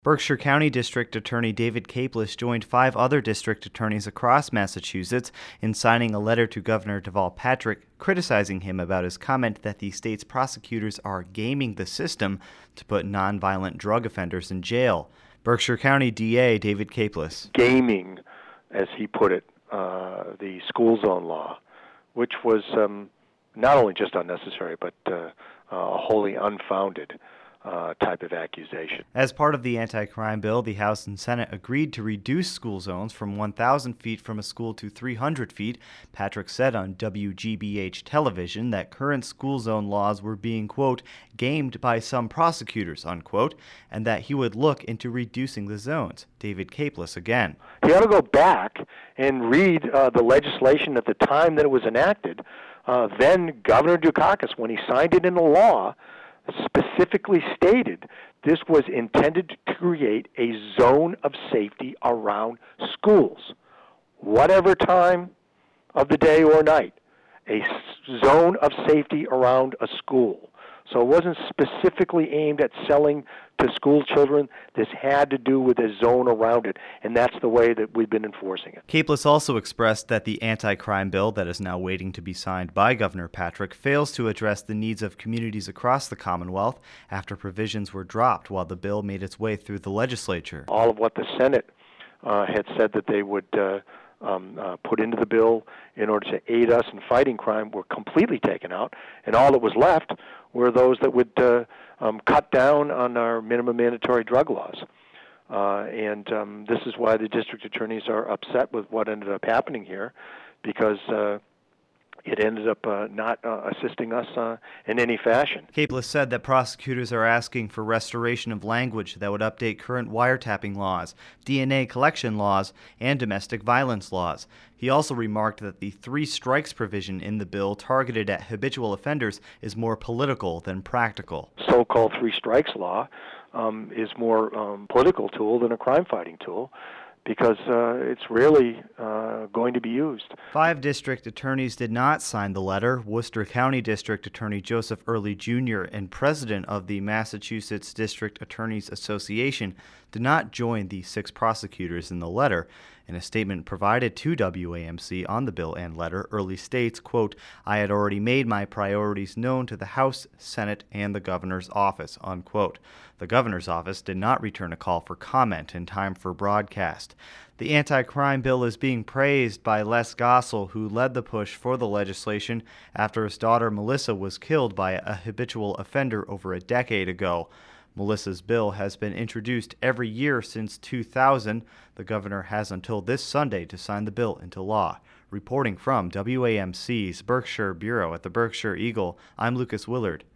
Berkshire County District Attorney David Capeless joined 5 other district attorneys across Massachusetts in signing a letter to Governor Deval Patrick criticizing him about his comment that the state's prosecutors are gaming the system to put nonviolent drug offenders in jail. Berkshire County DA David Capeless. Gaming, as he put it, the school zone law, which was not only just unnecessary, but a wholly unfounded type of accusation. As part of the anti-crime bill, the House and Senate agreed to reduce school zones from 1,000 feet from a school to 300 feet. Patrick said on WGBH television that current school zone laws were being, quote, gamed by some prosecutors, unquote, and that he would look into reducing the zones. David Capeless again. He ought to go back and read the legislation at the time that it was enacted. Then Governor Dukakis, when he signed it into law, specifically stated this was intended to create a zone of safety around schools, whatever time of the day or night, a zone of safety around a school. So it wasn't specifically aimed at selling to school children. This had to do with a zone around it, and that's the way that we've been enforcing it. Capeless also expressed that the anti-crime bill that is now waiting to be signed by Governor Patrick fails to address the needs of communities across the Commonwealth after provisions were dropped while the bill made its way through the legislature. All of what the Senate had said that they would put into the bill in order to aid us in fighting crime were completely taken out, and all that was left were those that would cut down on our minimum mandatory drug laws. This is why the district attorneys are upset with what ended up happening here, because it ended up not assisting us in any fashion. Capeless said that prosecutors are asking for restoration of language that would update current wiretapping laws, DNA collection laws, and domestic violence laws. He also remarked that the 3 strikes provision in the bill targeted at habitual offenders is more political than practical. So-called 3 strikes law is more political tool than a crime-fighting tool, because it's rarely going to be used. 5 district attorneys did not sign the letter. Worcester County District Attorney Joseph Early Jr. and president of the Massachusetts District Attorneys Association did not join the 6 prosecutors in the letter. In a statement provided to WAMC on the bill and letter, Early states, quote, I had already made my priorities known to the House, Senate, and the governor's office, unquote. The governor's office did not return a call for comment in time for broadcast. The anti-crime bill is being praised by Les Gossell, who led the push for the legislation after his daughter Melissa was killed by a habitual offender over a decade ago. Melissa's bill has been introduced every year since 2000. The governor has until this Sunday to sign the bill into law. Reporting from WAMC's Berkshire Bureau at the Berkshire Eagle, I'm Lucas Willard.